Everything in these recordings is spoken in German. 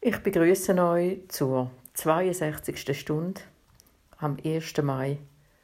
Ich begrüße euch zur 62. Stunde am 1. Mai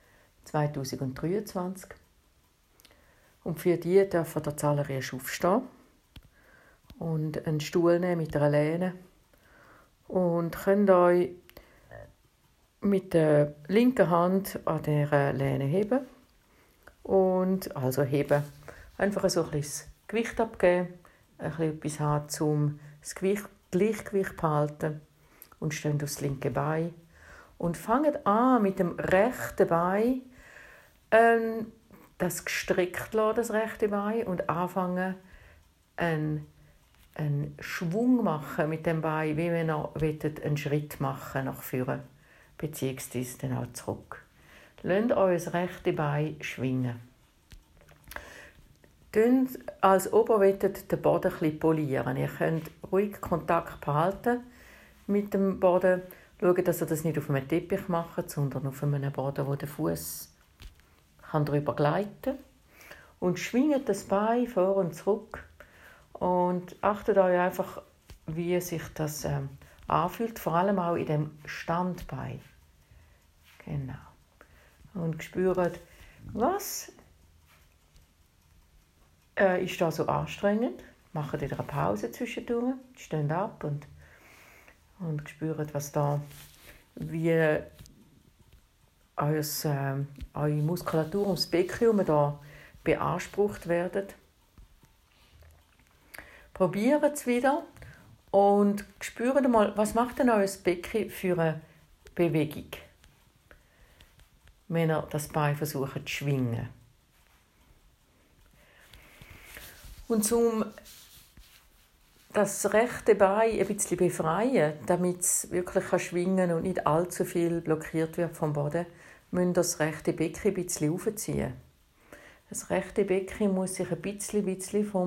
2023. Und für die dürfen ihr zuallererst aufstehen und einen Stuhl nehmen mit einer Lehne und könnt euch mit der linken Hand an dieser Lehne heben und also heben. Einfach so ein bisschen das Gewicht abgeben, ein bisschen etwas haben, um das Gleichgewicht zu behalten und stehen aufs linke Bein und fangen an mit dem rechten Bein das gestreckt lassen, das rechte Bein, und anfangen einen Schwung machen mit dem Bein, wie wenn ihr einen Schritt machen nach vorne, beziehungsweise dann auch zurück. Lasst euer das rechte Bein schwingen. Als ob ihr den Boden ein bisschen polieren. Ihr könnt ruhig Kontakt behalten mit dem Boden. Schaut, dass ihr das nicht auf einem Teppich macht, sondern auf einem Boden, wo der Fuß darüber gleiten kann. Und schwingt das Bein vor und zurück. Und achtet euch einfach, wie sich das anfühlt, vor allem auch in dem Standbein. Genau. Und spürt, was ist da so anstrengend. Macht ihr eine Pause zwischendurch, steht ab und spürt, was da, wie eure Muskulatur ums Becken da beansprucht werden. Probiert es wieder und spürt mal, was macht denn euer Becken für eine Bewegung, wenn ihr das Bein versucht zu schwingen. Und um das rechte Bein ein bisschen befreien, damit es wirklich schwingen kann und nicht allzu viel blockiert wird vom Boden, müsst ihr das rechte Becken ein bisschen aufziehen. Das rechte Becken muss sich ein bisschen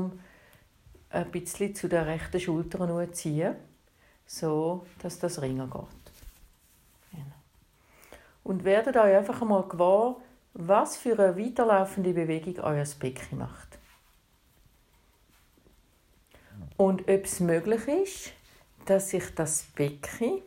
zu der rechten Schulter ziehen, so dass das Ringen geht. Genau. Und werdet euch einfach einmal gewahr, was für eine weiterlaufende Bewegung euer Becken macht. Und ob es möglich ist, dass sich das Becken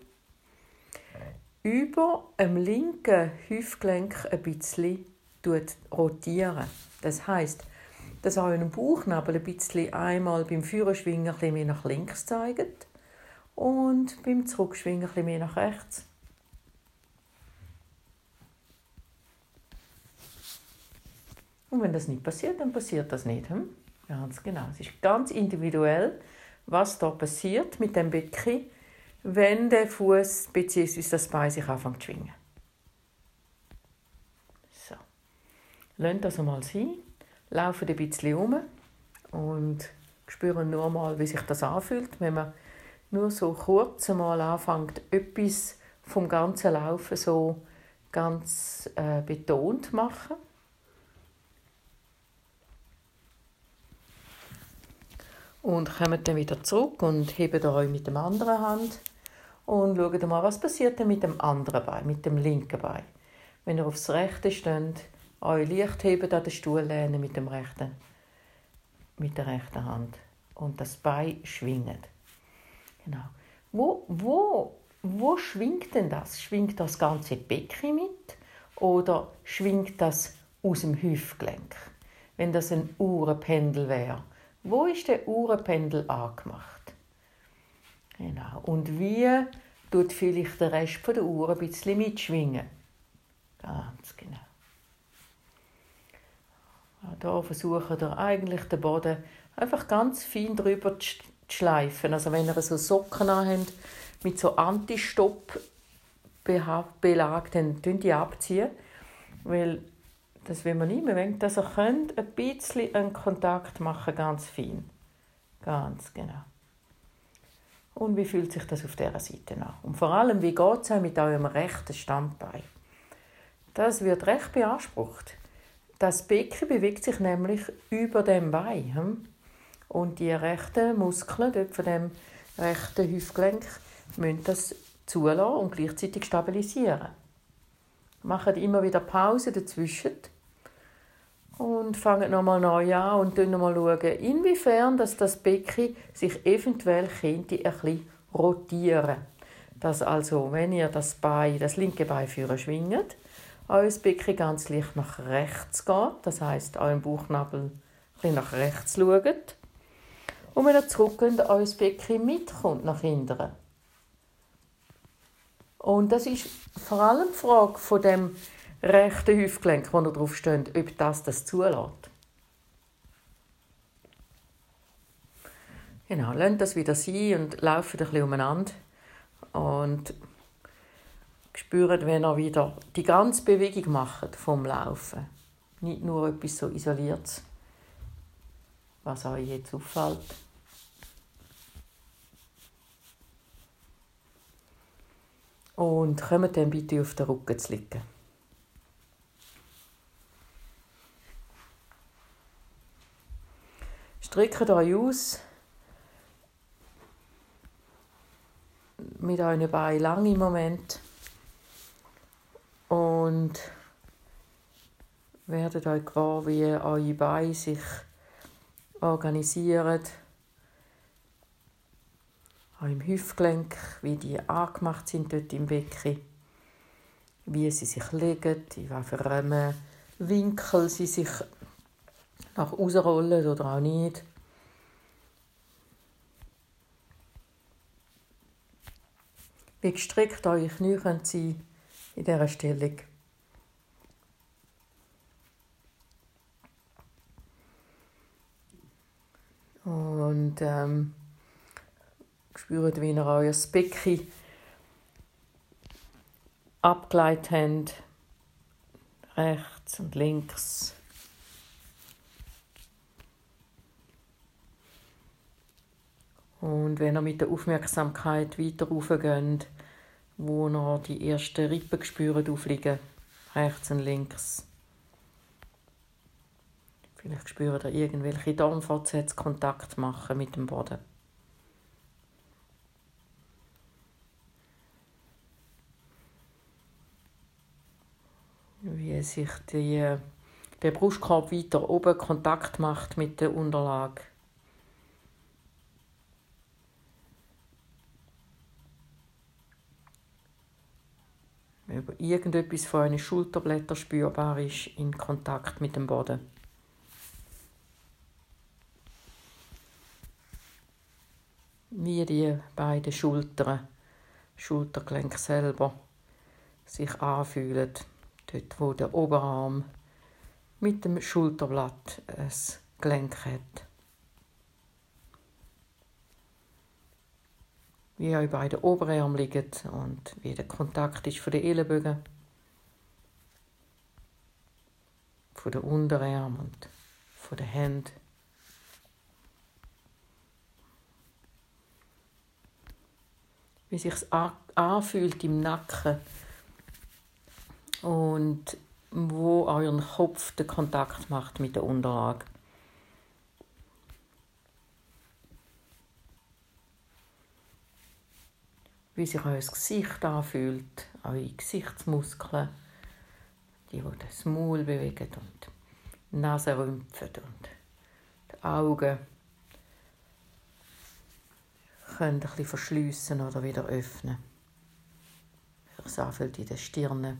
über dem linken Hüftgelenk ein bisschen rotieren. Das heisst, dass euren Bauchnabel ein bisschen einmal beim Führerschwingen ein bisschen mehr nach links zeigt und beim Zurückschwingen ein bisschen mehr nach rechts. Und wenn das nicht passiert, dann passiert das nicht. Ganz genau. Es ist ganz individuell, was da passiert mit dem Becken, wenn der Fuß bzw. das Bein sich anfängt zu schwingen. So. Lasst das einmal sein. Laufen ein bisschen um und spüren nur mal, wie sich das anfühlt, wenn man nur so kurz einmal anfängt, etwas vom ganzen Laufen so ganz betont zu machen. Und kommt dann wieder zurück und hebt euch mit der anderen Hand und schaut mal, was passiert denn mit dem anderen Bein, mit dem linken Bein. Wenn ihr aufs rechte steht, euch leicht hebt an den Stuhllehne mit der rechten Hand und das Bein schwingt. Genau. Wo schwingt denn das? Schwingt das ganze Becken mit oder schwingt das aus dem Hüftgelenk? Wenn das ein Uhrenpendel wäre. Wo ist der Uhrenpendel angemacht? Genau. Und wie tut vielleicht der Rest der Uhr ein bisschen mitschwingen? Ganz genau. Hier versucht ihr eigentlich den Boden einfach ganz fein drüber zu schleifen. Also wenn ihr so Socken anhabt mit so Anti-Stopp-Belag, dann ziehen die abziehen. Weil das will man nicht mehr, dass ihr könnt ein bisschen einen Kontakt machen, ganz fein. Ganz genau. Und wie fühlt sich das auf dieser Seite an? Und vor allem, wie geht es mit eurem rechten Standbein? Das wird recht beansprucht. Das Becken bewegt sich nämlich über dem Bein. Und die rechten Muskeln dort von dem rechten Hüftgelenk müssen das zulassen und gleichzeitig stabilisieren. Macht immer wieder Pause dazwischen und fangen nochmal neu an und schauen nochmal, inwiefern das Becken sich eventuell könnte ein bisschen rotieren. Dass also, wenn ihr das linke Bein führen schwingt, euer Becken ganz leicht nach rechts geht, das heisst, euren Bauchnabel ein bisschen nach rechts schaut. Und wenn ihr zurückgeht, euer Becken mitkommt nach hinten. Und das ist vor allem die Frage von dem rechten Hüftgelenk, wo ihr drauf steht, ob das zulässt. Genau, lasst das wieder sein und lauft ein bisschen umeinander. Und spürt, wenn ihr wieder die ganze Bewegung macht vom Laufen. Nicht nur etwas so Isoliertes, was euch jetzt auffällt. Und kommt dann bitte auf den Rücken zu liegen. Streckt euch aus. Mit euren Beinen lang im Moment. Und werdet euch gewahr, wie eure Beine sich organisieren. Auch im Hüftgelenk, wie die angemacht sind dort im Becken. Wie sie sich legen, in welchem Winkel sie sich nach rausrollen oder auch nicht. Wie gestreckt eure Knie sein können in dieser Stellung. Und spürt, wie ihr euer Becken abgeleitet habt. Rechts und links. Und wenn ihr mit der Aufmerksamkeit weiter raufgeht, wo ihr die ersten Rippen spürt aufliegen, rechts und links. Vielleicht spürt ihr irgendwelche Darmfortsätze Kontakt machen mit dem Boden. Wie sich der Brustkorb weiter oben Kontakt macht mit der Unterlage. Ob irgendetwas von euren Schulterblättern spürbar ist in Kontakt mit dem Boden. Wie die beiden Schultergelenke selber sich anfühlen, dort wo der Oberarm mit dem Schulterblatt ein Gelenk hat. Wie eure beiden Oberarme liegen und wie der Kontakt ist von den Ellenbögen, von den Unterarmen und von den Händen. Wie sich es anfühlt im Nacken und wo euer Kopf den Kontakt macht mit der Unterlage. Wie sich euer Gesicht anfühlt, eure Gesichtsmuskeln, die das Maul bewegen und die Nasenrümpfen und die Augen können ein bisschen verschliessen oder wieder öffnen. Wie sich anfühlt in der Stirn.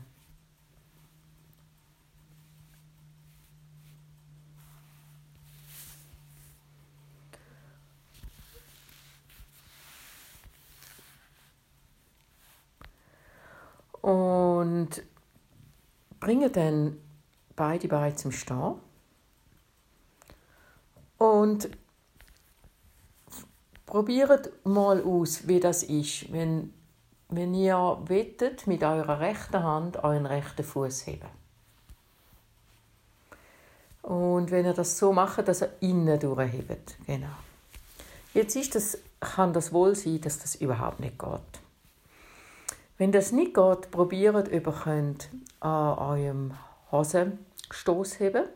Und bringe dann beide Beine zum Stehen. Und probiert mal aus, wie das ist, wenn ihr wettet, mit eurer rechten Hand euren rechten Fuß heben. Und wenn ihr das so macht, dass ihr innen durchhebt. Genau. Jetzt kann das wohl sein, dass das überhaupt nicht geht. Wenn das nicht geht, probiert, ob ihr könnt an eurem Hosenstoss heben.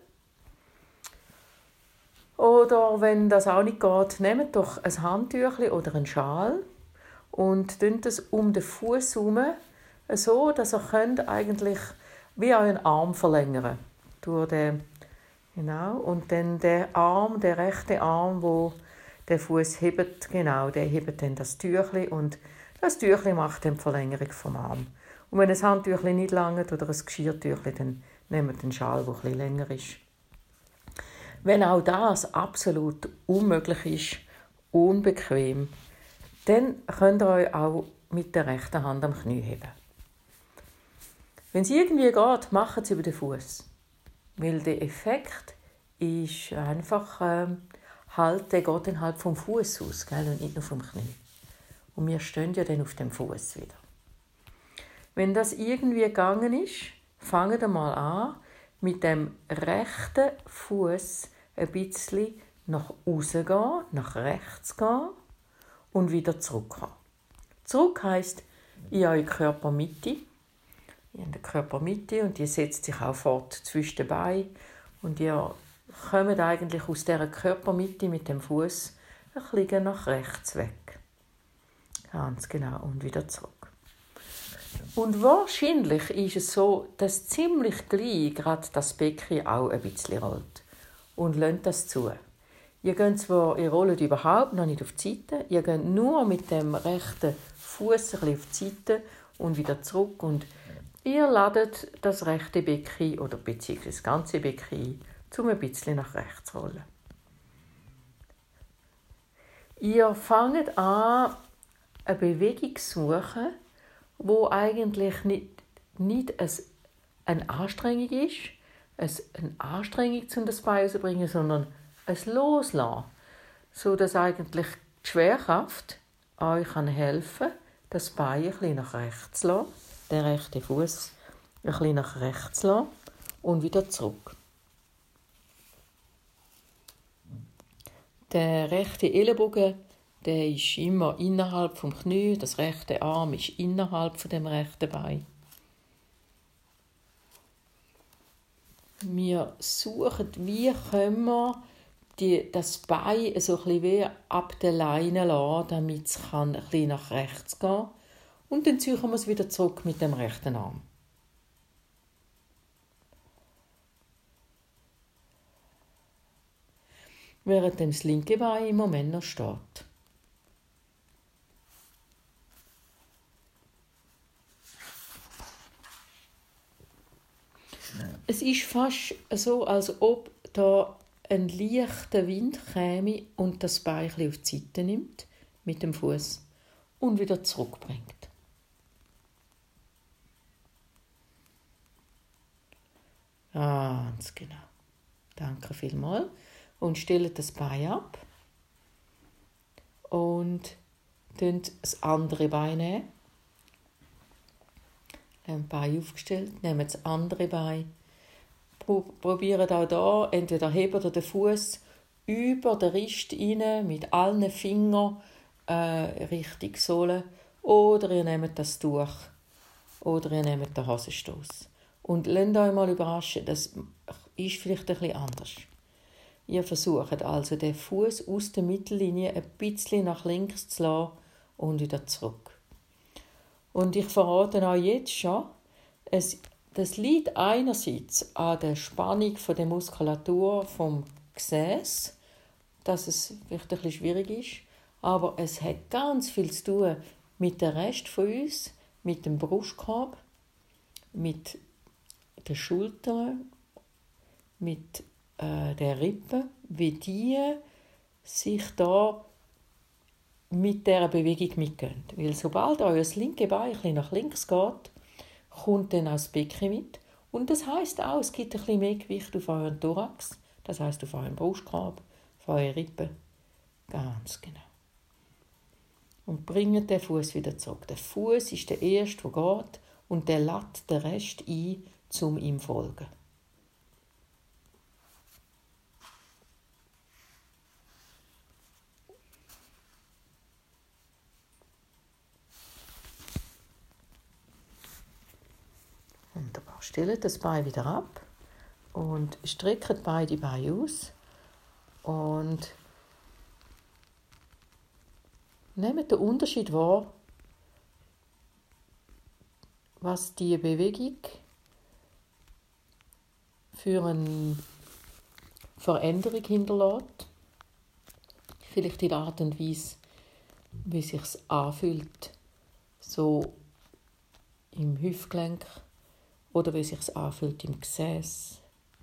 Oder wenn das auch nicht geht, nehmt doch ein Handtüchchen oder einen Schal und tünt es um den Fuß herum, so dass ihr könnt eigentlich wie euren Arm verlängern durch den, genau, und dann der rechte Arm, wo Der Fuß hebt, genau, der hebt dann das Tüchli und das Tüchli macht dann die Verlängerung vom Arm. Und wenn ein Handtüchli nicht langt oder ein Geschirrtüchli, dann nehmen wir den Schal, der etwas länger ist. Wenn auch das absolut unmöglich ist, unbequem, dann könnt ihr euch auch mit der rechten Hand am Knie heben. Wenn es irgendwie geht, macht es über den Fuß, weil der Effekt ist einfach der geht dann halt vom Fuß aus, gell, und nicht nur vom Knie. Und wir stehen ja dann auf dem Fuß wieder. Wenn das irgendwie gegangen ist, fangt mal an, mit dem rechten Fuß ein bisschen nach außen gehen, nach rechts gehen und wieder zurückgehen. Zurück heisst in eure Körpermitte. Ihr habt die Körpermitte und die setzt sich auch fort zwischen den Beinen. Und ihr kommt eigentlich aus dieser Körpermitte mit dem Fuß ein bisschen nach rechts weg. Ganz genau. Und wieder zurück. Und wahrscheinlich ist es so, dass ziemlich gleich gerade das Becken auch ein bisschen rollt. Und lasst das zu. Ihr rollt überhaupt noch nicht auf die Seite. Ihr geht nur mit dem rechten Fuß ein bisschen auf die Seite und wieder zurück. Und ihr ladet das rechte Becken oder beziehungsweise das ganze Becken ein, um ein bisschen nach rechts zu rollen. Ihr fangt an, eine Bewegung zu suchen, wo eigentlich nicht eine Anstrengung ist, eine Anstrengung, um das Bein rauszubringen, sondern ein Loslassen, sodass eigentlich die Schwerkraft euch helfen kann, das Bein ein bisschen nach rechts zu lassen, den rechten Fuß ein bisschen nach rechts zu lassen und wieder zurück. Der rechte Ellenbogen, der ist immer innerhalb vom Knie, das rechte Arm ist innerhalb von dem rechten Bein. Wir suchen, wie können wir das Bein so ein bisschen wie ab der Leine lassen, damit es ein bisschen nach rechts gehen kann. Und dann ziehen wir es wieder zurück mit dem rechten Arm. Während das linke Bein im Moment noch steht. Es ist fast so, als ob da ein leichter Wind käme und das Bein ein bisschen auf die Seite nimmt mit dem Fuß und wieder zurückbringt. Ganz genau. Danke vielmals. Und stellt das Bein ab und das andere Bein nehmen. Ein Bein aufgestellt, nehmen das andere Bein. Probiert auch da, entweder hebt ihr den Fuß über den Rist rein, mit allen Fingern Richtung Sohle, oder ihr nehmt das Tuch, oder ihr nehmt den Hosenstoss. Und lasst euch mal überraschen, das ist vielleicht ein bisschen anders. Ihr versucht also, den Fuß aus der Mittellinie ein bisschen nach links zu lassen und wieder zurück. Und ich verrate euch jetzt schon, das liegt einerseits an der Spannung der Muskulatur vom Gesäß, dass es vielleicht ein bisschen schwierig ist, aber es hat ganz viel zu tun mit dem Rest von uns, mit dem Brustkorb, mit den Schultern, mit der Rippen, wie die sich da mit dieser Bewegung mitgehen. Weil sobald euer linke Bein ein bisschen nach links geht, kommt dann auch das Becken mit. Und das heisst auch, es gibt ein bisschen mehr Gewicht auf euren Thorax, das heisst auf euren Brustkorb, auf eure Rippen. Ganz genau. Und bringt den Fuß wieder zurück. Der Fuß ist der erste, der geht, und der lädt den Rest ein, um ihm zu folgen. Wunderbar. Stellt das Bein wieder ab und streckt beide Beine aus und nehmt den Unterschied wahr, was die Bewegung für eine Veränderung hinterlässt. Vielleicht in der Art und Weise, wie es sich anfühlt, so im Hüftgelenk oder wie es sich anfühlt im Gesäß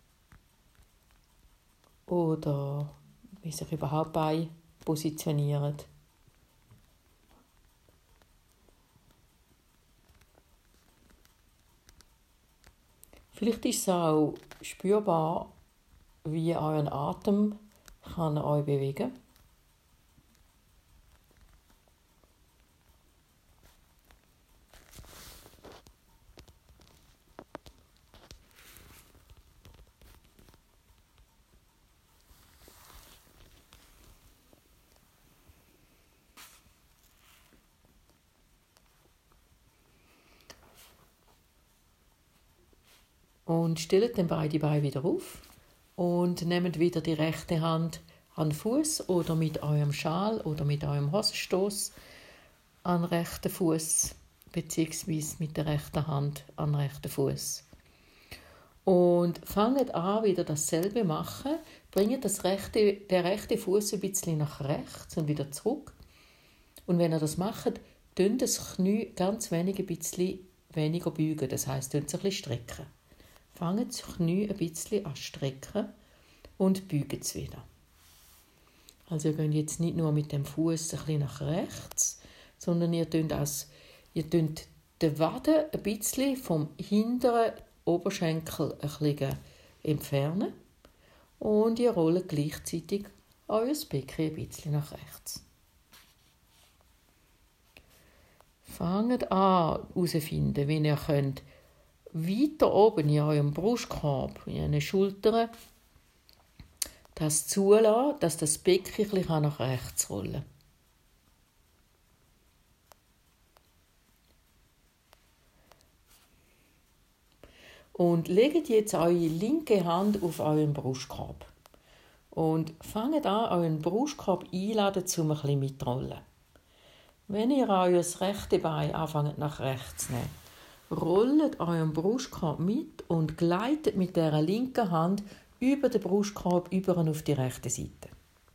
oder wie sich überhaupt Beine positionieren. Vielleicht ist es auch spürbar, wie euer Atem kann euch bewegen. Und stellt dann beide Beine wieder auf und nehmt wieder die rechte Hand an den Fuß oder mit eurem Schal oder mit eurem Hosenstoß an den rechten Fuß beziehungsweise mit der rechten Hand an den rechten Fuß. Und fangt an, wieder dasselbe machen. Bringt den rechten Fuß ein bisschen nach rechts und wieder zurück. Und wenn ihr das macht, tun das Knie ganz wenig ein bisschen weniger beugen. Das heisst, tun es ein bisschen strecken. Fangt das Knie ein bisschen an strecken und beugt es wieder. Also ihr geht jetzt nicht nur mit dem Fuß ein bisschen nach rechts, sondern ihr tut den Waden ein bisschen vom hinteren Oberschenkel ein bisschen entfernen und ihr rollt gleichzeitig euer Becken ein bisschen nach rechts. Fangt an herauszufinden, wie ihr könnt weiter oben in eurem Brustkorb, in euren Schultern, das zulassen, dass das Becken ein bisschen nach rechts rollen kann. Und legt jetzt eure linke Hand auf euren Brustkorb. Und fangt an, euren Brustkorb einladen, um ein bisschen mitrollen. Wenn ihr euer rechte Bein anfangt nach rechts zu nehmen, rollt euren Brustkorb mit und gleitet mit der linken Hand über den Brustkorb über auf die rechte Seite.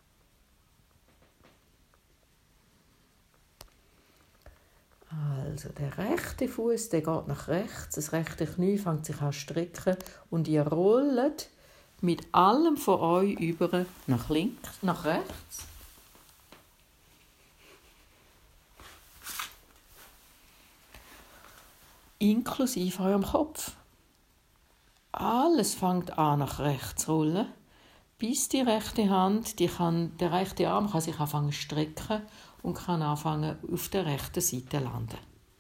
Also der rechte Fuß, der geht nach rechts, das rechte Knie fängt sich an zu strecken und ihr rollt mit allem von euch über nach links, nach rechts. Inklusive eurem Kopf. Alles fängt an nach rechts zu rollen, bis die rechte Hand, der rechte Arm kann sich anfangen zu strecken und kann anfangen auf der rechten Seite landen.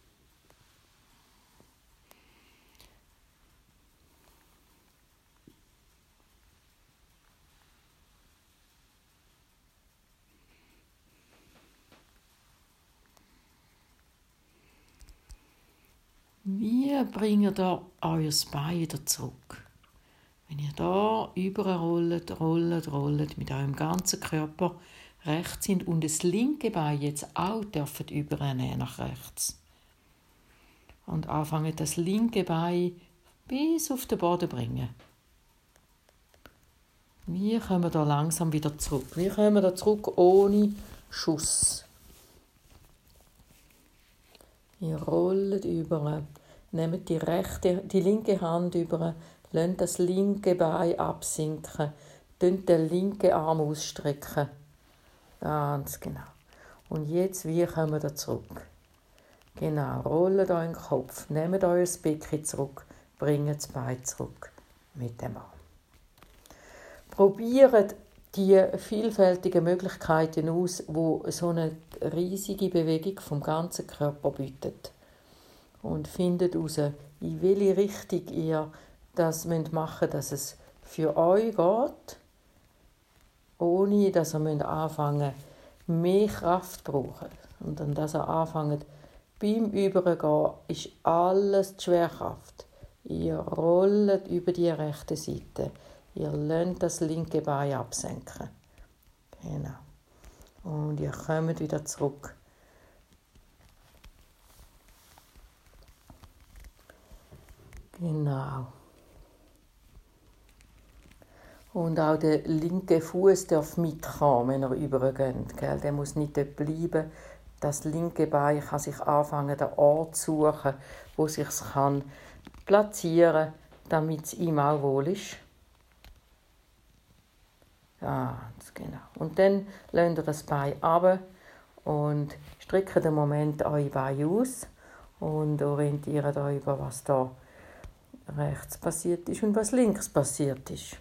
Wie bringt ihr euer Bein wieder zurück? Wenn ihr da rollt mit eurem ganzen Körper rechts sind und das linke Bein jetzt auch dürft übernehmen nach rechts. Und anfangen das linke Bein bis auf den Boden bringen. Wie kommen wir da langsam wieder zurück? Wie kommen wir da zurück ohne Schuss? Ihr rollt über, nehmt die linke Hand über, lasst das linke Bein absinken, den linken Arm ausstrecken. Ganz genau. Und jetzt, wie kommen wir da zurück? Genau, rollt euren Kopf, nehmt euer Becken zurück, bringt das Bein zurück mit dem Arm. Probiert die vielfältigen Möglichkeiten aus, wo so eine riesige Bewegung vom ganzen Körper bietet. Und findet heraus, in welche Richtung ihr das machen müsst, dass es für euch geht, ohne dass ihr anfangen mehr Kraft brauchen. Und dann, dass ihr anfangt, beim Übergehen ist alles die Schwerkraft. Ihr rollt über die rechte Seite. Ihr lasst das linke Bein absenken. Genau. Und ihr kommt wieder zurück. Genau. Und auch der linke Fuß darf mitkommen, wenn er übergeht. Gell? Der muss nicht dort bleiben. Das linke Bein kann sich anfangen, den Ort zu suchen, wo sich platzieren kann, damit es ihm auch wohl ist. Ganz genau. Und dann lasst ihr das Bein runter und streckt den Moment eure Beine aus und orientiert euch über, was da rechts passiert ist und was links passiert ist.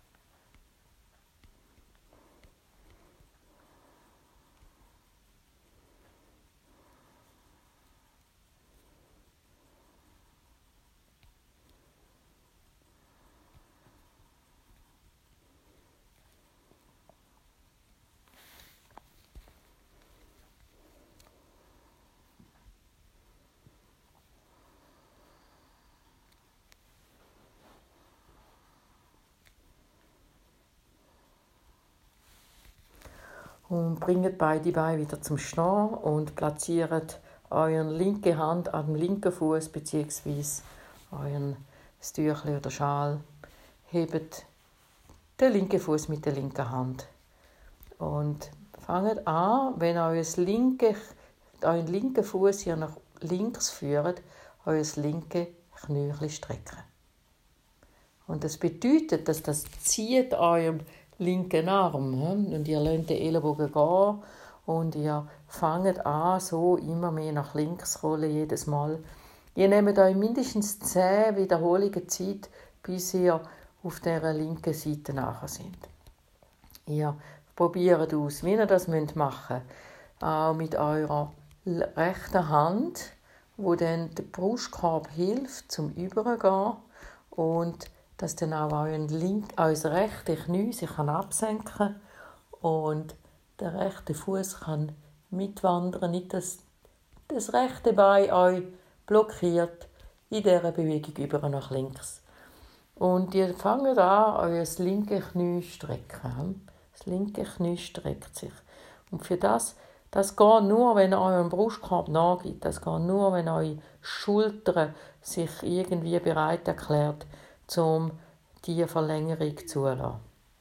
Und bringt beide Beine wieder zum Stehen und platziert eure linke Hand an dem linken Fuß bzw. euren Tüchli oder Schal. Hebt den linken Fuß mit der linken Hand. Und fangt an, wenn euren linken Fuß hier nach links führt, euer linke Knöchel strecken. Und das bedeutet, dass das zieht eurem linken Arm. Und ihr lasst den Ellenbogen gehen und ihr fangt an, so immer mehr nach links rollen, jedes Mal. Ihr nehmt euch mindestens 10 Wiederholungen Zeit, bis ihr auf der linken Seite nachher sind. Ihr probiert aus, wie ihr das machen müsst. Auch mit eurer rechten Hand, wo dann der Brustkorb hilft, zum Übergehen und dass dann auch euer rechtes Knie sich absenken kann und der rechte Fuß kann mitwandern, nicht dass das rechte Bein euch blockiert in dieser Bewegung über nach links. Und ihr fangt an, euer linke Knie zu strecken. Das linke Knie streckt sich. Und für das geht nur, wenn ihr euren Brustkorb nachgibt. Das geht nur, wenn eure Schultern sich irgendwie bereit erklärt, um diese Verlängerung zuzulassen.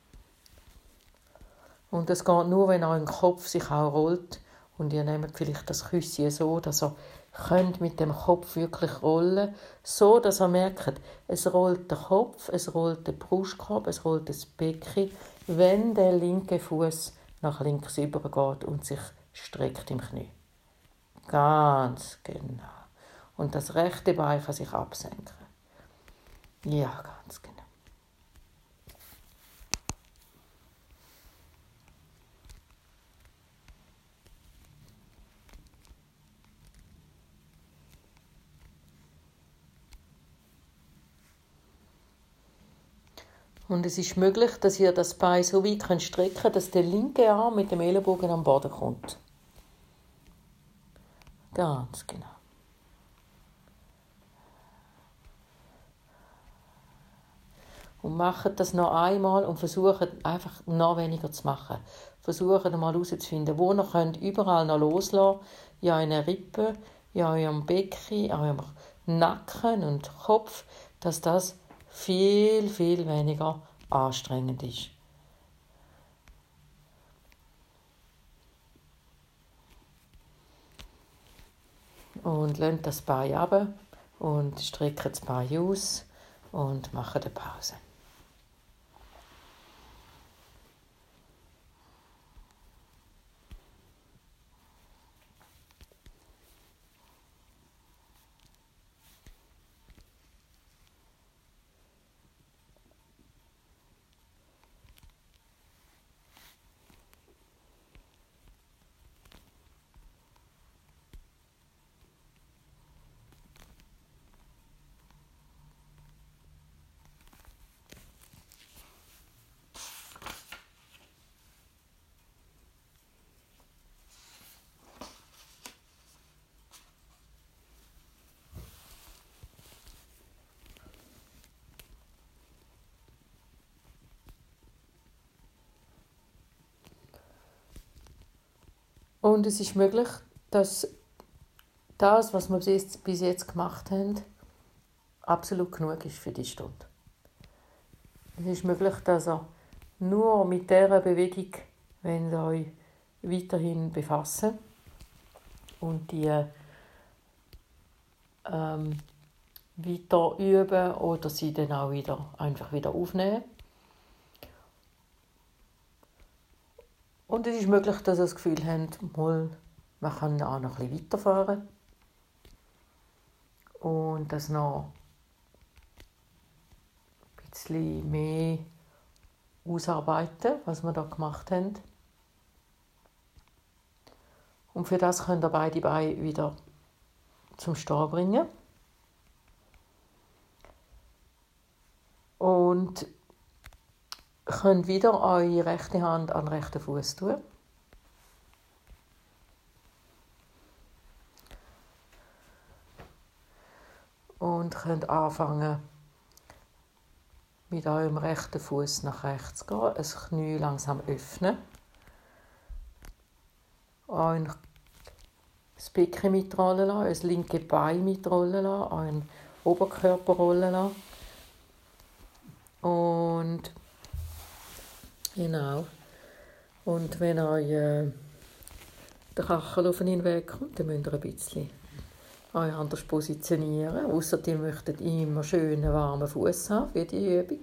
Und das geht nur, wenn euer Kopf sich auch rollt und ihr nehmt vielleicht das Küsschen so, dass ihr könnt mit dem Kopf wirklich rollen, so dass ihr merkt, es rollt der Kopf, es rollt der Brustkorb, es rollt das Becken, wenn der linke Fuß nach links übergeht und sich streckt im Knie. Ganz genau. Und das rechte Bein kann sich absenken. Ja, ganz genau. Und es ist möglich, dass ihr das Bein so weit strecken könnt, dass der linke Arm mit dem Ellenbogen am Boden kommt. Ganz genau. Und macht das noch einmal und versucht einfach noch weniger zu machen. Versucht einmal herauszufinden, wo ihr könnt überall noch loslassen, in euren Rippen, in eurem Becken, in eurem Nacken und Kopf, dass das viel, viel weniger anstrengend ist. Und lasst das Bein runter und streckt das Bein aus und macht eine Pause. Und es ist möglich, dass das, was wir bis jetzt gemacht haben, absolut genug ist für die Stunde. Es ist möglich, dass ihr Nur mit dieser Bewegung wollt ihr euch weiterhin befassen und die weiter üben oder sie dann auch einfach wieder aufnehmen. Und es ist möglich, dass ihr das Gefühl habt, man kann auch noch ein bisschen weiterfahren und das noch ein bisschen mehr ausarbeiten, was wir da gemacht haben. Und für das könnt ihr beide Beine wieder zum Stehen bringen. Und könnt wieder eure rechte Hand an den rechten Fuß tun. Und könnt anfangen, mit eurem rechten Fuß nach rechts zu gehen, das Knie langsam öffnen. Euer das Becken mitrollen lassen, das linke Bein mitrollen lassen, euren Oberkörper rollen lassen. Und genau. Und wenn euch der Kachel auf den Weg kommt, dann müsst ihr ein bisschen euch anders positionieren. Ausser ihr möchtet immer schönen warmen Fuß haben für die Übung.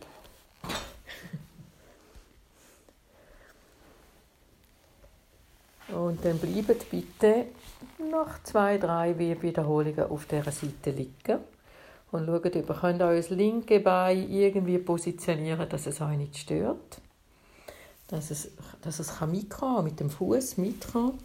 Und dann bleibt bitte nach 2-3 Wiederholungen auf dieser Seite liegen. Und schaut, ihr könnt euer linke Bein irgendwie positionieren, dass es euch nicht stört. Dass es mit dem Fuß mit kann.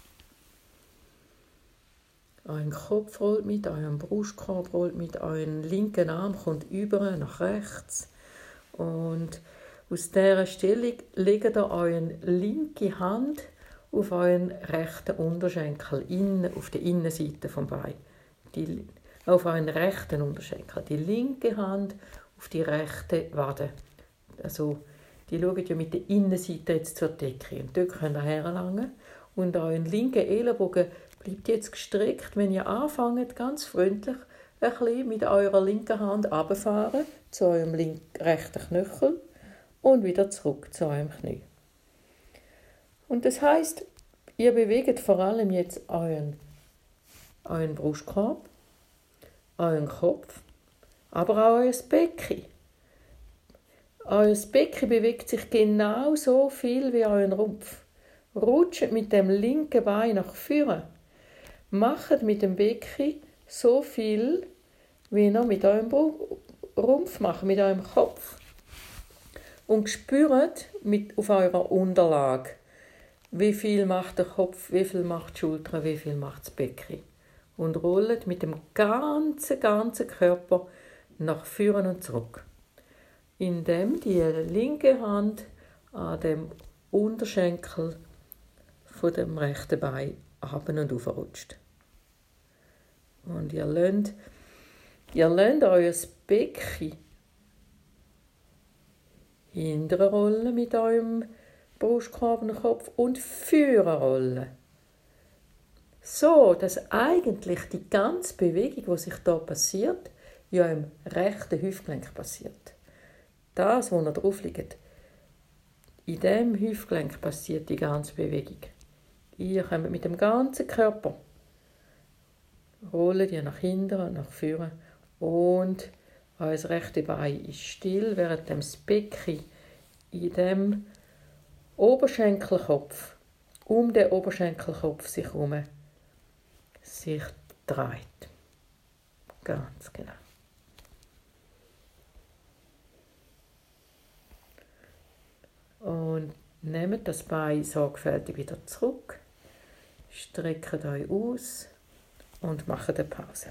Euer Kopf rollt mit, euer Brustkorb rollt mit, euer linken Arm kommt über nach rechts. Und aus dieser Stellung legt ihr eure linke Hand auf euren rechten Unterschenkel, auf der Innenseite des Beins. Auf euren rechten Unterschenkel. Die linke Hand auf die rechte Wade. Also, die schauen ja mit der Innenseite jetzt zur Decke. Und dort könnt ihr herlangen. Und euren linken Ellenbogen bleibt jetzt gestreckt, wenn ihr anfangt, ganz freundlich ein bisschen mit eurer linken Hand runterfahren zu eurem rechten Knöchel und wieder zurück zu eurem Knie. Und das heisst, ihr bewegt vor allem jetzt euren Brustkorb, euren Kopf, aber auch euer Becken. Euer Becken bewegt sich genauso viel wie euer Rumpf. Rutscht mit dem linken Bein nach vorne. Macht mit dem Becken so viel, wie ihr mit eurem Rumpf macht, mit eurem Kopf. Und spürt auf eurer Unterlage, wie viel macht der Kopf, wie viel macht die Schulter, wie viel macht das Becken. Und rollt mit dem ganzen Körper nach vorne und zurück. Indem die linke Hand an dem Unterschenkel von dem rechten Bein runter und aufrutscht. Und ihr lasst euer Becken hinterher rollen mit eurem Brustkorb und Kopf und vorne rollen. So, dass eigentlich die ganze Bewegung, die sich hier passiert, ja im rechten Hüftgelenk passiert. Das, wo ihr drauf liegt, in diesem Hüftgelenk passiert die ganze Bewegung. Ihr kommt mit dem ganzen Körper, rollt ihr nach hinten und nach vorne und euer rechte Bein ist still, während das Becken in dem Oberschenkelkopf, um den Oberschenkelkopf sich herum, sich dreht. Ganz genau. Und nehmt das Bein sorgfältig wieder zurück, streckt euch aus und macht eine Pause.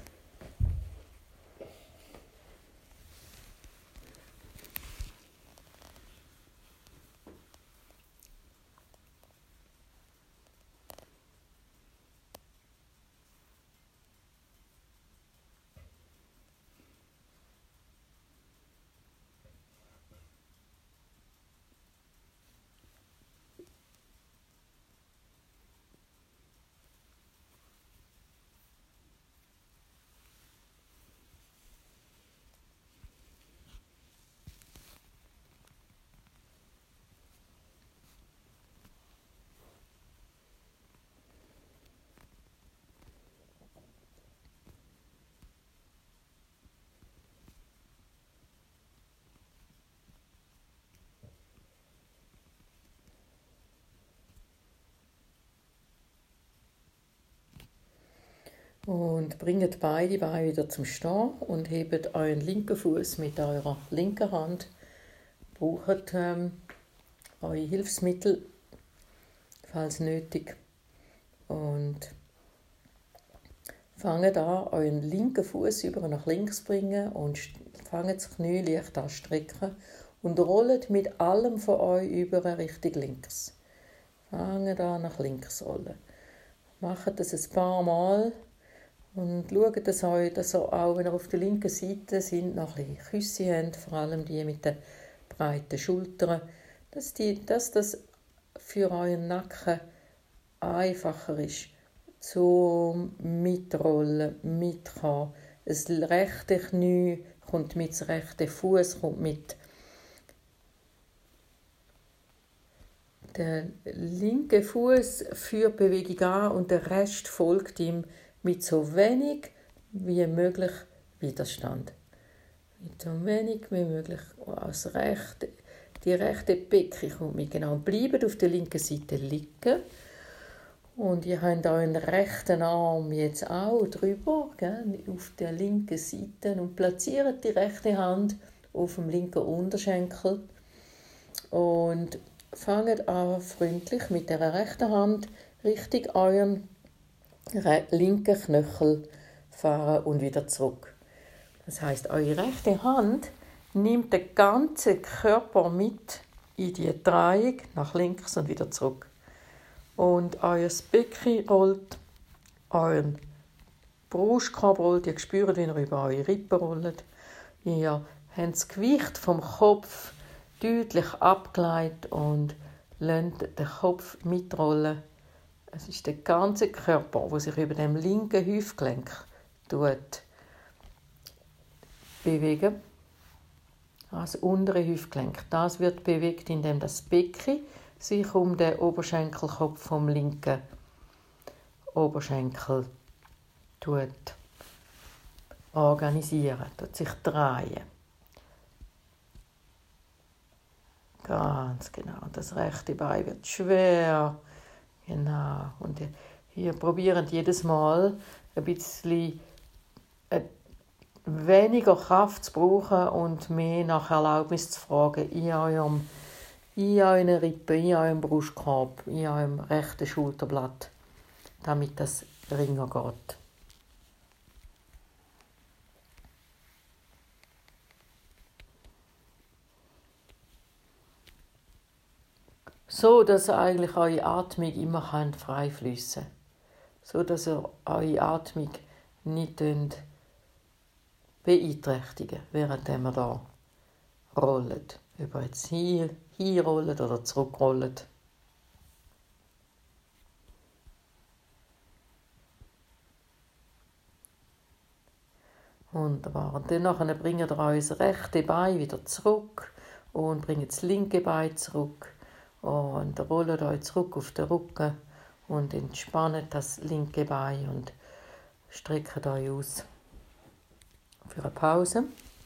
Und bringt beide Beine wieder zum Stehen und hebt euren linken Fuß mit eurer linken Hand. Braucht eure Hilfsmittel, falls nötig. Und fangt an, euren linken Fuß über nach links zu bringen und fangt das Knie leicht an strecken und rollt mit allem von euch über Richtung links. Fangt an, nach links rollen. Macht das ein paar Mal und schaut, dass ihr auch, wenn ihr auf der linken Seite seid, noch ein bisschen Küsse habt, vor allem die mit den breiten Schultern, dass das für euren Nacken einfacher ist, zum Mitrollen, mitkommen. Das rechte Knie kommt mit, das rechte Fuß kommt mit. Der linke Fuß führt die Bewegung an und der Rest folgt ihm mit so wenig wie möglich Widerstand. Mit so wenig wie möglich die rechte Becken kommt mit. Genau. Bleibt auf der linken Seite liegen. Und ihr habt euren rechten Arm jetzt auch drüber, gell, auf der linken Seite und platziert die rechte Hand auf dem linken Unterschenkel und fangt an, freundlich mit der rechten Hand Richtung euren linken Knöchel fahren und wieder zurück. Das heißt, eure rechte Hand nimmt den ganzen Körper mit in die Drehung nach links und wieder zurück. Und euer Becken rollt, euren Brustkorb rollt, ihr spürt, wie ihr über eure Rippen rollt. Ihr habt das Gewicht vom Kopf deutlich abgeleitet und lasst den Kopf mitrollen. Es ist der ganze Körper, der sich über dem linken Hüftgelenk bewegt. Das untere Hüftgelenk. Das wird bewegt, indem das Becken sich um den Oberschenkelkopf vom linken Oberschenkel organisieren, sich drehen. Ganz genau. Das rechte Bein wird schwer. Genau. Und hier probieren jedes Mal ein bisschen weniger Kraft zu brauchen und mehr nach Erlaubnis zu fragen in euren Rippen, in eurem Brustkorb, in eurem rechten Schulterblatt, damit das ringer geht. So, dass ihr eigentlich eure Atmung immer frei fließen könnt. So, dass ihr eure Atmung nicht beeinträchtigen, während ihr da rollt. Ob ihr jetzt hier rollt oder zurückrollt. Wunderbar. Und dann bringt ihr euer rechte Bein wieder zurück und bringt das linke Bein zurück und rollt euch zurück auf den Rücken und entspannt das linke Bein und streckt euch aus für eine Pause.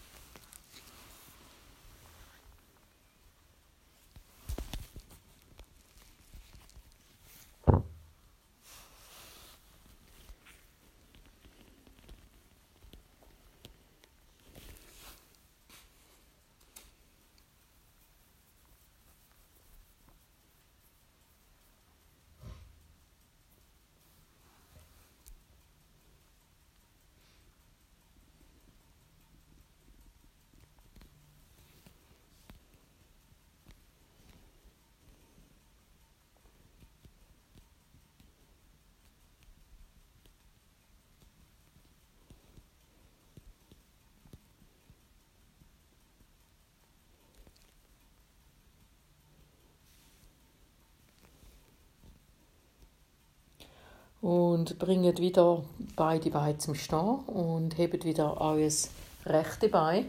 Und bringt wieder beide Beine zum Stehen und hebt wieder euer rechte Bein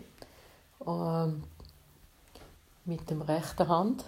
mit der rechten Hand.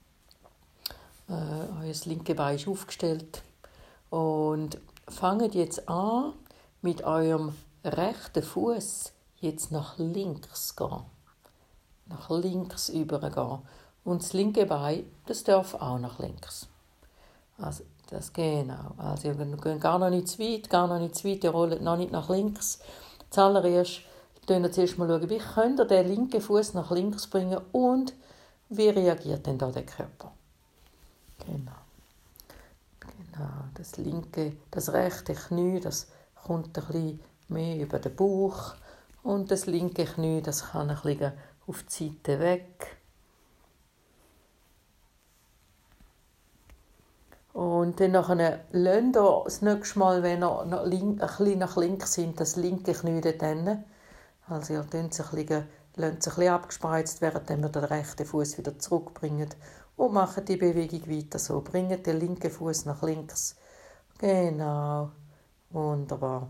Euer linke Bein ist aufgestellt. Und fangt jetzt an, mit eurem rechten Fuß jetzt nach links gehen. Nach links übergehen. Und das linke Bein, das darf auch nach links. Also Das genau. Also ihr geht gar noch nicht zu weit, ihr rollt noch nicht nach links. Zuallererst schauen wir zuerst mal, wie könnt ihr den linken Fuß nach links bringen und wie reagiert denn da der Körper. Genau. Das rechte Knie, das kommt ein bisschen mehr über den Bauch und das linke Knie, das kann ein bisschen auf die Seite weg. Und dann lasst ihr das nächste Mal, wenn ihr ein bisschen nach links sind, das linke Knie dort hin. Also ihr lasst es ein bisschen abgespreizt, während wir den rechten Fuß wieder zurückbringen. Und macht die Bewegung weiter so. Bringt den linken Fuß nach links. Genau. Wunderbar.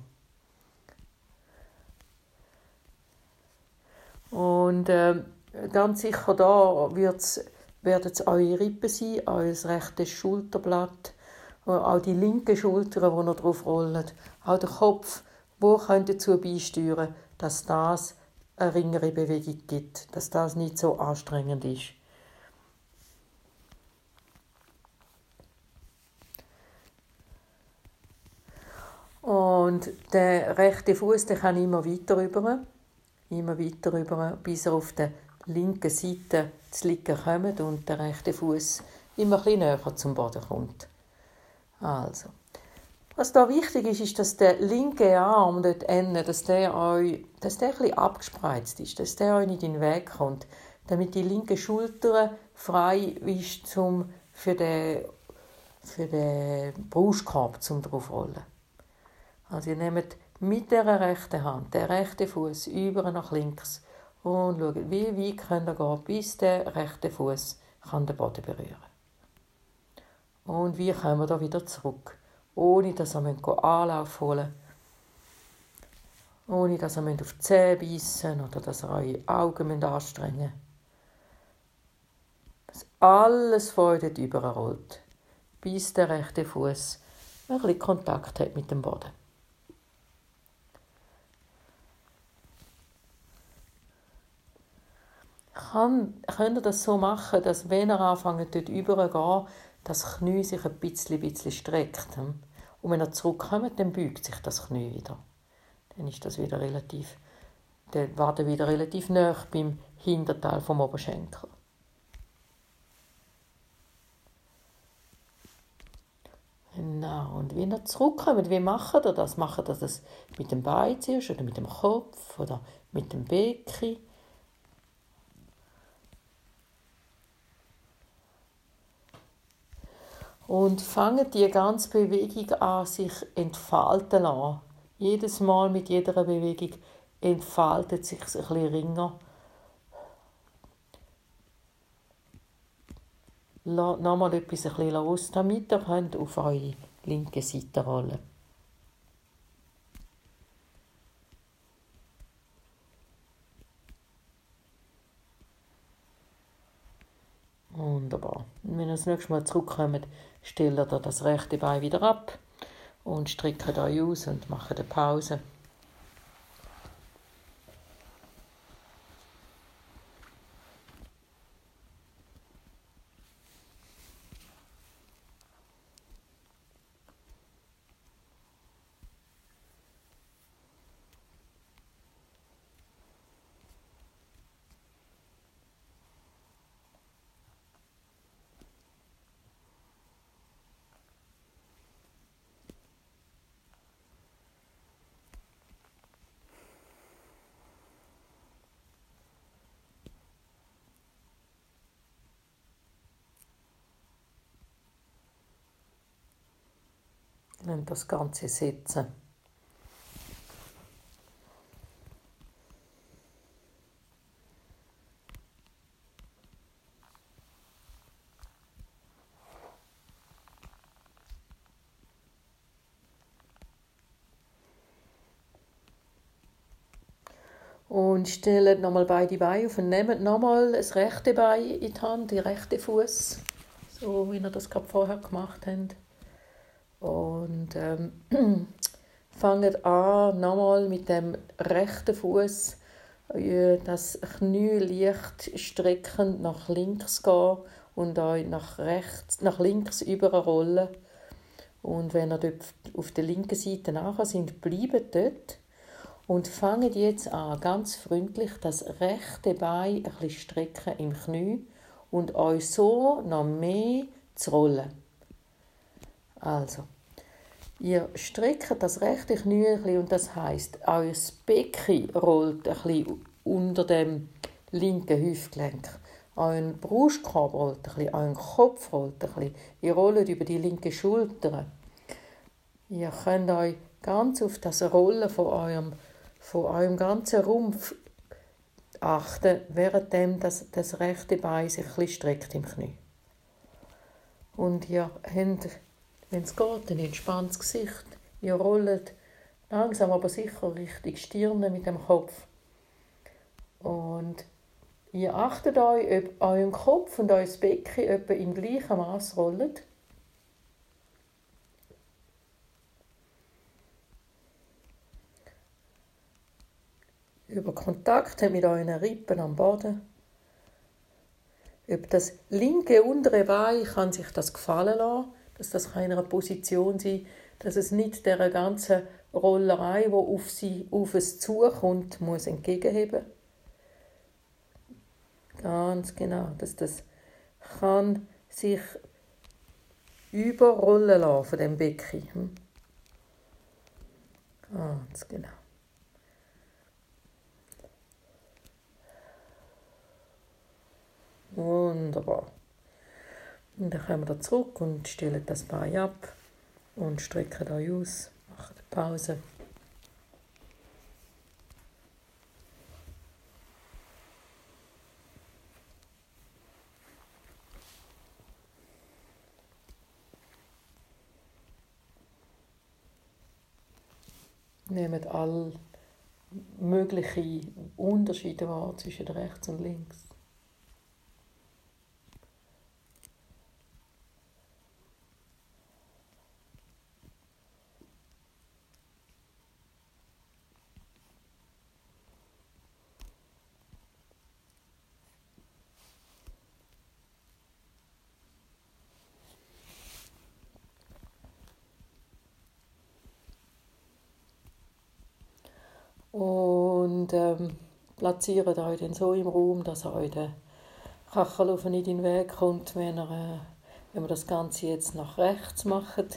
Und ganz sicher da werden es eure Rippen sein, euer rechtes Schulterblatt, auch die linke Schulter, die noch drauf rollt, auch der Kopf, wo könnt dazu beisteuern, dass das eine ringere Bewegung gibt, dass das nicht so anstrengend ist. Und der rechte Fuß kann immer weiter rüber, bis er auf der linken Seite zu liegen kommt und der rechte Fuß immer ein bisschen näher zum Boden kommt. Also, was da wichtig ist, ist, dass der linke Arm dort ende, dass der ein bisschen abgespreizt ist, dass der euch nicht in den Weg kommt, damit die linke Schulter frei ist für den Brustkorb zum draufrollen. Also ihr nehmt mit der rechten Hand den rechten Fuß über nach links und schaut, wie weit könnt ihr gehen, bis der rechte Fuß den Boden berühren kann. Und wie kommen wir da wieder zurück, ohne dass ihr Anlauf holen müsst, ohne dass ihr auf die Zähne beißen oder dass ihr eure Augen anstrengen müsst. Dass alles von euch dort überrollt, bis der rechte Fuß ein bisschen Kontakt hat mit dem Boden. Könnt ihr das so machen, dass wenn ihr anfängt, dort überzugehen, das Knie sich ein bisschen streckt. Und wenn ihr zurückkommt, dann beugt sich das Knie wieder. Dann ist das wieder war wieder relativ nah beim Hinterteil vom Oberschenkel. Genau, und wenn ihr zurückkommt, wie macht ihr das? Macht ihr das mit dem Bein zuerst oder mit dem Kopf oder mit dem Becken? Und fangen die ganze Bewegung an, sich entfalten lassen. Jedes Mal mit jeder Bewegung entfaltet sich ein bisschen ringer. Lasst nochmal etwas ein bisschen los, damit ihr könnt auf eure linke Seite rollen. Wunderbar. Und wenn ihr das nächste Mal zurückkommt, stellt ihr das rechte Bein wieder ab und streckt euch aus und macht eine Pause. Und das Ganze setzen. Und stellt nochmal beide Beine auf und nehmt nochmal das rechte Bein in die Hand, den rechten Fuß, so wie ihr das gerade vorher gemacht habt. Und fangt an, nochmal mit dem rechten Fuß das Knie leicht streckend nach links gehen und euch nach links überrollen. Und wenn ihr dort auf der linken Seite nachher sind, bleibt dort und fangt jetzt an, ganz freundlich das rechte Bein ein bisschen strecken im Knie und euch so noch mehr zu rollen. Also, ihr streckt das rechte Knie ein bisschen, und das heisst, euer Becken rollt ein bisschen unter dem linken Hüftgelenk. Euer Brustkorb rollt ein bisschen, euer Kopf rollt ein bisschen. Ihr rollt über die linke Schulter. Ihr könnt euch ganz auf das Rollen von eurem ganzen Rumpf achten, währenddem das rechte Bein sich ein bisschen streckt im Knie. Und ihr habt, wenn es geht, ein entspanntes Gesicht. Ihr rollt langsam aber sicher Richtung Stirn mit dem Kopf. Und ihr achtet euch, ob euer Kopf und euer Becken etwa im gleichen Maß rollen. Über Kontakt mit euren Rippen am Boden. Ob das linke untere Bein kann sich das gefallen lassen, dass das in einer Position sein kann, dass es nicht der ganzen Rollerei, die auf es zukommt, muss entgegenheben. Ganz genau, dass das kann sich überrollen lassen von dem Becken. Ganz genau. Wunderbar. Und dann kommen wir zurück und stellen das Bein ab und strecken euch aus. Machen eine Pause. Nehmt alle möglichen Unterschiede wahr zwischen rechts und links. Und platziert euch dann so im Raum, dass euch der Kachelofen nicht in den Weg kommt, wenn wir das Ganze jetzt nach rechts machen.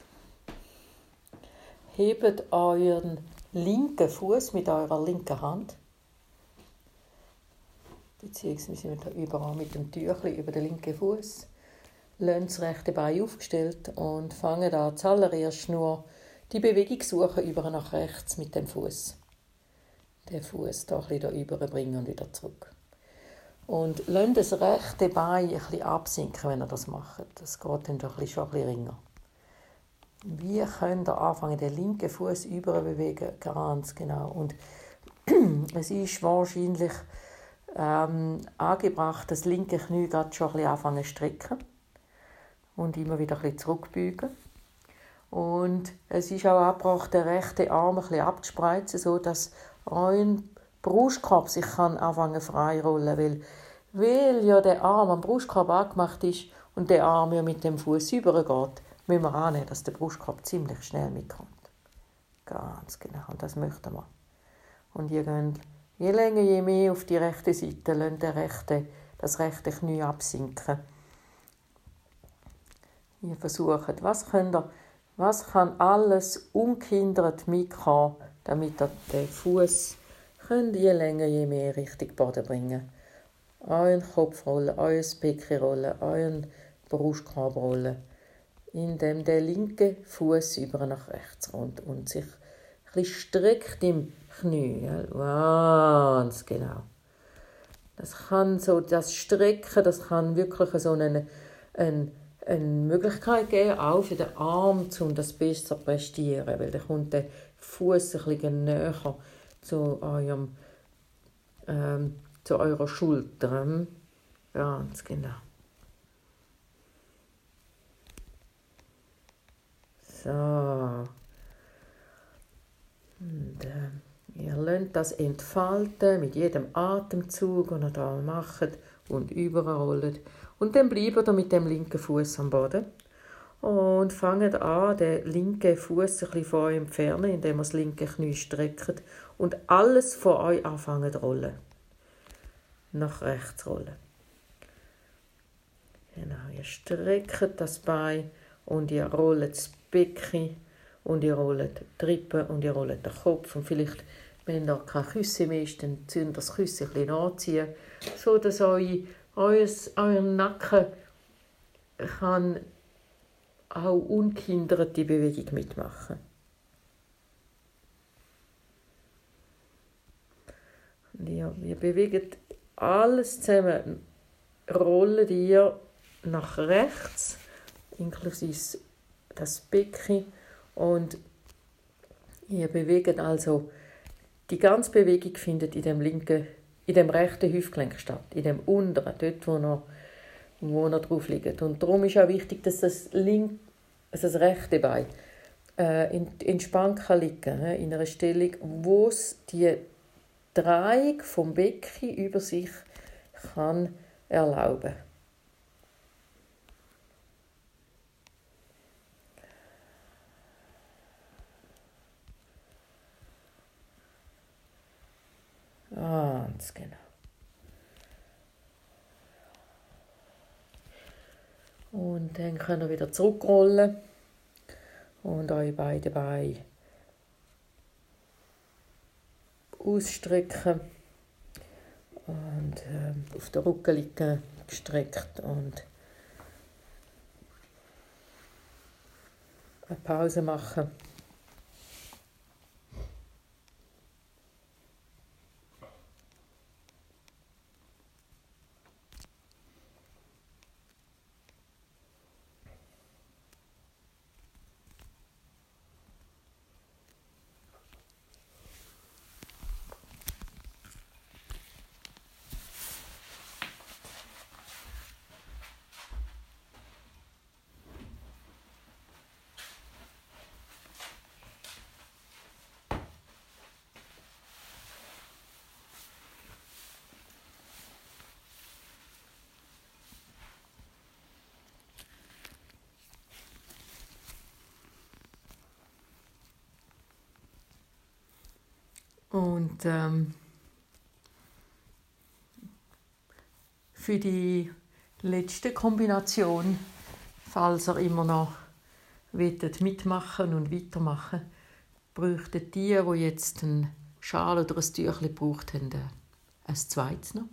Hebt euren linken Fuß mit eurer linken Hand, beziehungsweise überall mit dem Tüchli über den linken Fuß. Lasst das rechte Bein aufgestellt und fangt an, zuallererst nur die Bewegung suchen über nach rechts mit dem Fuß. Den Fuß hier ein bisschen überbringen und wieder zurück. Und lasst das rechte Bein ein bisschen absinken, wenn ihr das macht. Das geht dann schon ein bisschen ringer. Wie könnt ihr anfangen, den linken Fuß überbewegen? Ganz genau. Und es ist wahrscheinlich angebracht, das linke Knie gerade schon ein bisschen anfangen zu strecken und immer wieder ein bisschen zurückbeugen. Und es ist auch angebracht, den rechten Arm ein bisschen abzuspreizen, sodass euer Brustkorb sich anfangen frei rollen kann. Weil ja der Arm am Brustkorb angemacht ist und der Arm ja mit dem Fuß übergeht, müssen wir annehmen, dass der Brustkorb ziemlich schnell mitkommt. Ganz genau, und das möchten wir. Und ihr geht je länger, je mehr auf die rechte Seite, lasst das rechte Knie absinken. Ihr versucht, was kann alles ungehindert mitkommen, damit ihr den Fuß je länger, je mehr Richtung Boden bringen könnt. Euren Kopf rollen, euer Becken rollen, euren Brustkorb rollen, indem der linke Fuß über nach rechts rollt und sich ein bisschen streckt im Knie. Ja? Ganz genau. Das Strecken, das kann wirklich so eine Möglichkeit geben, auch für den Arm, um das besser zu prestieren, weil dann kommt der Fuß ein bisschen näher zu eurer Schulter. Ganz genau. So. Und ihr lasst das entfalten mit jedem Atemzug, den ihr da macht und überrollt. Und dann bleibt ihr mit dem linken Fuß am Boden Und fangt an, den linken Fuß ein bisschen von euch entfernen, indem ihr das linke Knie streckt und alles von euch anfangen zu rollen. Nach rechts rollen. Genau, ihr streckt das Bein und ihr rollt das Becken und ihr rollt die Rippen und ihr rollt den Kopf. Und vielleicht, wenn da kein Küsse mehr ist, dann zieht das Küsse ein bisschen anziehen, sodass euer Nacken kann auch ungehindert die Bewegung mitmachen. Und ihr bewegt alles zusammen. Rollt ihr nach rechts, inklusive das Becken. Und ihr bewegt also, die ganze Bewegung findet in dem rechten Hüftgelenk statt, in dem unteren, dort wo er drauf liegt. Und darum ist auch wichtig, dass das rechte Bein entspannt liegen kann, in einer Stellung, wo es die Drehung vom Becken über sich kann erlauben. Ganz genau. Und dann könnt ihr wieder zurückrollen und eure beiden Beine ausstrecken und auf den Rücken liegen, gestreckt und eine Pause machen. Und für die letzte Kombination, falls ihr immer noch mitmachen und weitermachen, bräuchten die jetzt einen Schal oder ein Tüchlein gebraucht haben, ein zweites noch.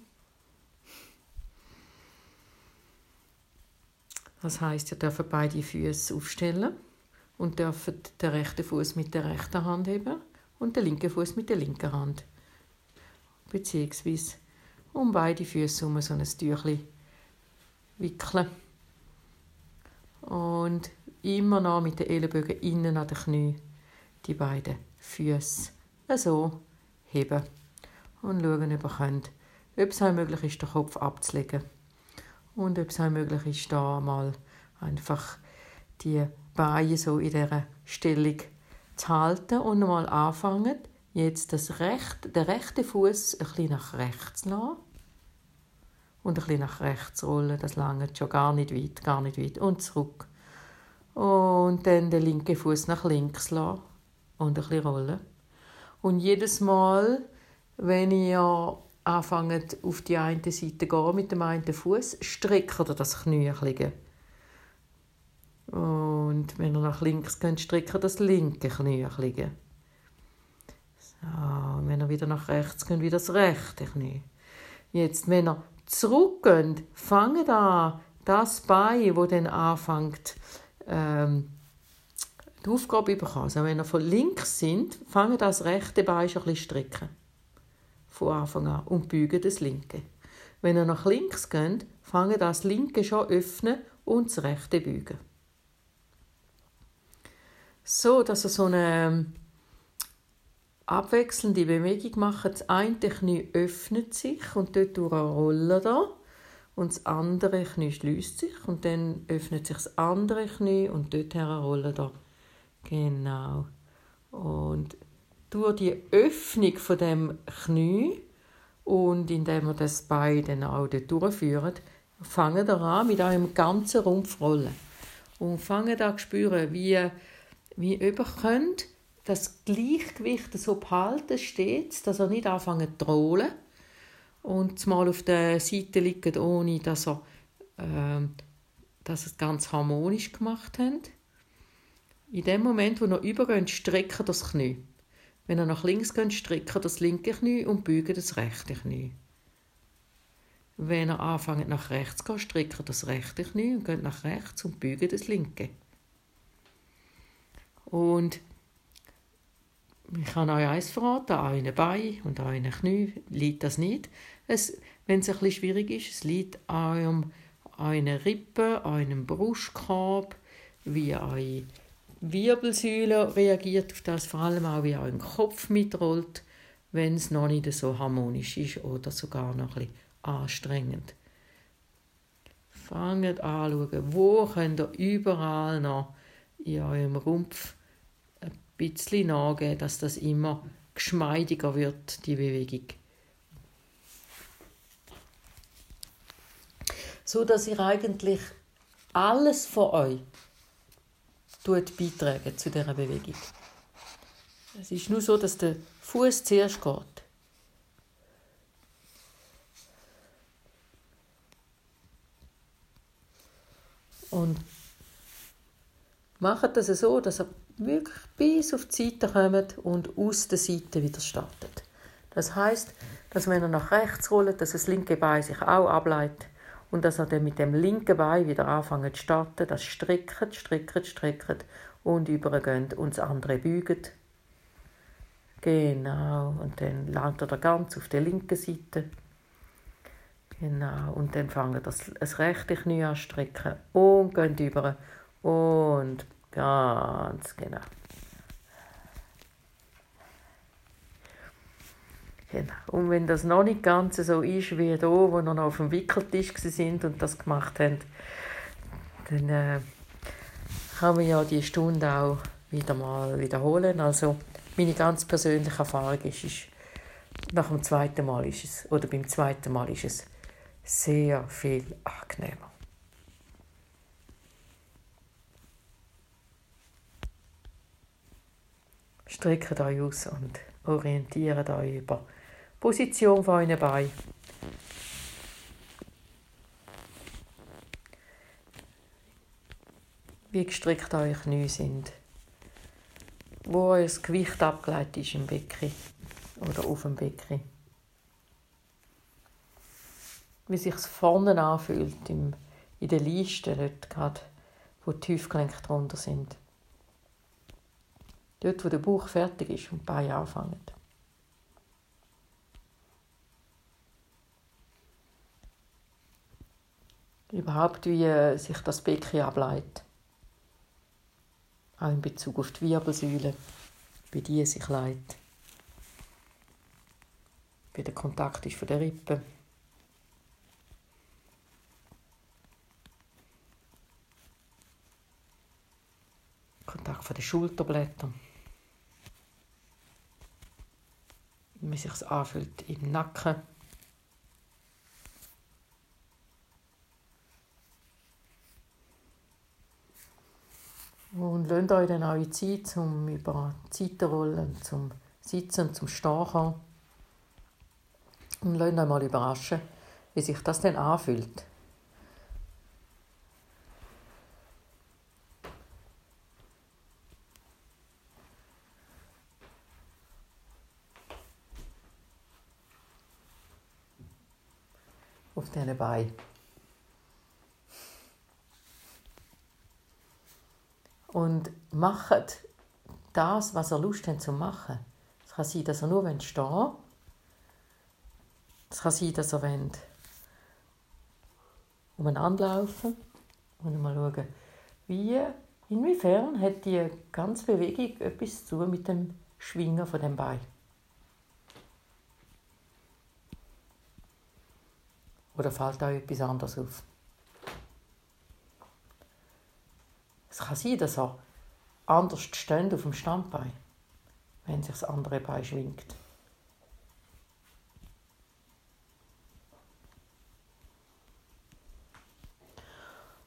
Das heisst, ihr dürft beide Füße aufstellen und dürft den rechten Fuß mit der rechten Hand heben und den linken Fuß mit der linken Hand. Beziehungsweise um beide Füße um so ein Tüchlein wickeln. Und immer noch mit den Ellenbogen innen an den Knien die beiden Füße so heben. Und schauen, ob es auch möglich ist, den Kopf abzulegen. Und ob es auch möglich ist, da mal einfach die Beine so in dieser Stellung zu halten und nochmal anfangen, jetzt den rechten Fuß ein bisschen nach rechts zu lassen und ein bisschen nach rechts rollen. Das langt schon gar nicht weit und zurück. Und dann den linken Fuß nach links lassen und ein bisschen rollen. Und jedes Mal, wenn ihr anfangt, auf die eine Seite zu gehen mit dem einen Fuß, streckt ihr das Knie ein bisschen. Und wenn ihr nach links geht, streckt ihr das linke Knie ein bisschen. So, und wenn ihr wieder nach rechts geht, wieder das rechte Knie. Jetzt, wenn ihr zurückgeht, fangt an, das Bein, das dann anfängt, die Aufgabe bekommen. Also wenn ihr von links sind, fangt das rechte Bein schon ein bisschen strecken. Von Anfang an. Und beugen das linke. Wenn ihr nach links geht, fangt das linke schon öffnen und das rechte beugen. So, dass ihr so eine abwechselnde Bewegung macht. Das eine Knie öffnet sich und dort rollt ihr. Und das andere Knie schließt sich und dann öffnet sich das andere Knie und dort rollt ihr. Genau. Und durch die Öffnung von dem Knie und indem wir das Bein dann auch dort durchführen, fangen wir an mit eurem ganzen Rumpf rollen. Und fangen an zu spüren, wie ihr könnt das Gleichgewicht so behalten stets, dass er nicht anfängt zu rollen und mal auf der Seite liegt, ohne dass es ganz harmonisch gemacht habt. In dem Moment, wo ihr übergeht, streckt das Knie. Wenn ihr nach links geht, streckt das linke Knie und bügt das rechte Knie. Wenn ihr anfängt nach rechts zu gehen, streckt das rechte Knie und geht nach rechts und bügt das linke. Und ich kann euch eins verraten, an euren Beinen und an euren Knie liegt das nicht. Wenn es ein bisschen schwierig ist, es liegt an euren Rippen, an eurem Brustkorb, wie eure Wirbelsäule reagiert auf das, vor allem auch wie euer Kopf mitrollt, wenn es noch nicht so harmonisch ist oder sogar noch ein bisschen anstrengend. Fangt an zu schauen, wo könnt ihr überall noch in eurem Rumpf ein bisschen nachgeben, dass das immer geschmeidiger wird, die Bewegung. So dass ihr eigentlich alles von euch beitragen zu dieser Bewegung. Es ist nur so, dass der Fuß zuerst geht. Und macht das so, dass ihr wirklich bis auf die Seite kommt und aus der Seite wieder startet. Das heisst, dass wenn ihr nach rechts rollt, dass das linke Bein sich auch ableitet und dass ihr dann mit dem linken Bein wieder anfangt zu starten, das streckt und übergeht und das andere bügt. Genau, und dann landet ihr ganz auf der linken Seite. Genau, und dann fangen das rechte Knie an zu strecken und geht über und ganz genau. Genau. Und wenn das noch nicht ganz so ist wie hier, wo wir noch auf dem Wickeltisch sind und das gemacht haben, dann kann man ja die Stunde auch wieder mal wiederholen. Also meine ganz persönliche Erfahrung ist beim zweiten Mal ist es sehr viel angenehmer. Streckt euch aus und orientiert euch über die Position von euren Beinen. Wie gestreckt eure Knie sind. Wo euer Gewicht abgeleitet ist im Becken oder auf dem Becken. Wie sich es vorne anfühlt, in der Leiste, dort gerade, wo die Hüftgelenke drunter sind. Dort, wo der Bauch fertig ist und die Beine anfangen. Überhaupt, wie sich das Becken ableitet. Auch in Bezug auf die Wirbelsäule, wie die sich leitet. Wie der Kontakt ist von der Rippe. Kontakt von den Schulterblättern. Wie sich es anfühlt im Nacken. Und lasst euch dann auch Zeit, um über die Seite zu rollen, zum Sitzen und zum Stehen kommen. Und lasst euch mal überraschen, wie sich das dann anfühlt. Auf diesen Beinen. Und macht das, was ihr Lust habt zu machen. Es kann sein, dass ihr nur stehen wollt. Es kann sein, dass ihr umeinander laufen und mal schauen, inwiefern hat die ganze Bewegung etwas zu tun mit dem Schwingen von dem Bein. Oder fällt euch etwas anderes auf? Es kann sein, dass er anders steht auf dem Standbein, wenn sich das andere Bein schwingt.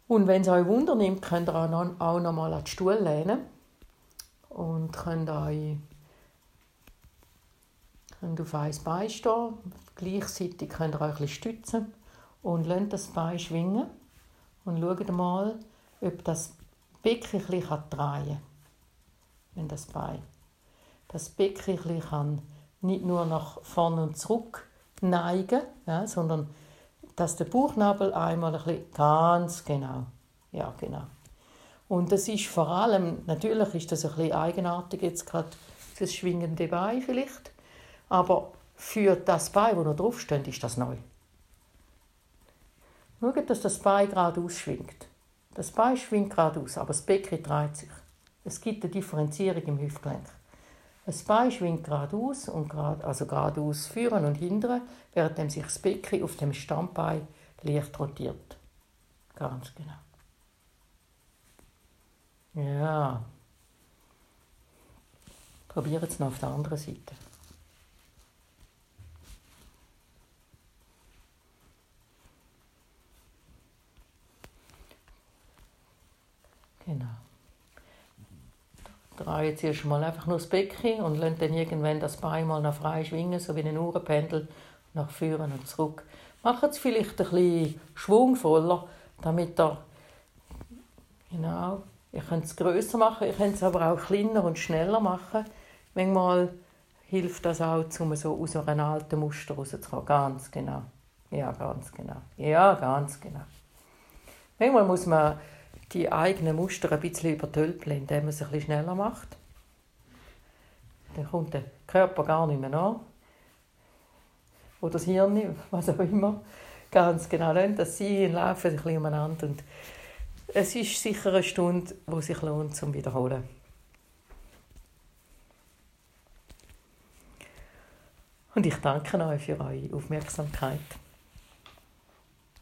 Und wenn es euch Wunder nimmt, könnt ihr auch noch mal an den Stuhl lehnen und könnt auf ein Bein stehen. Gleichzeitig könnt ihr euch ein bisschen stützen und lasst das Bein schwingen und schaut mal, ob das Becken ein bisschen drehen kann. Wenn das Bein. Das Becken ein bisschen kann nicht nur nach vorne und zurück neigen, ja, sondern dass der Bauchnabel einmal ein bisschen ganz genau. Ja, genau. Und das ist vor allem, natürlich ist das ein bisschen eigenartig jetzt gerade das schwingende Bein vielleicht, aber für das Bein, das noch draufsteht, ist das neu. Schaut, dass das Bein geradeaus schwingt. Das Bein schwingt geradeaus, aber das Becken dreht sich. Es gibt eine Differenzierung im Hüftgelenk. Das Bein schwingt geradeaus, also geradeaus führen und hindern, während sich das Becken auf dem Standbein leicht rotiert. Ganz genau. Ja. Probieren es noch auf der anderen Seite. Genau. Drehe jetzt erst mal einfach nur das Becken und lassen dann irgendwann das Bein mal noch frei schwingen, so wie ein Uhrenpendel, nach vorne und zurück. Macht es vielleicht ein bisschen schwungvoller, damit ihr, genau, ihr könnt es grösser machen, ihr könnt es aber auch kleiner und schneller machen. Manchmal hilft das auch, um so aus einem alten Muster rauszukommen. Ganz genau. Ja, ganz genau. Ja, ganz genau. Manchmal muss man die eigenen Muster ein bisschen übertölpeln, indem man es ein bisschen schneller macht. Dann kommt der Körper gar nicht mehr nach. Oder das Hirn, was auch immer. Ganz genau, das sein, laufen ein bisschen umeinander. Und es ist sicher eine Stunde, die sich lohnt, zum Wiederholen. Und ich danke euch für eure Aufmerksamkeit.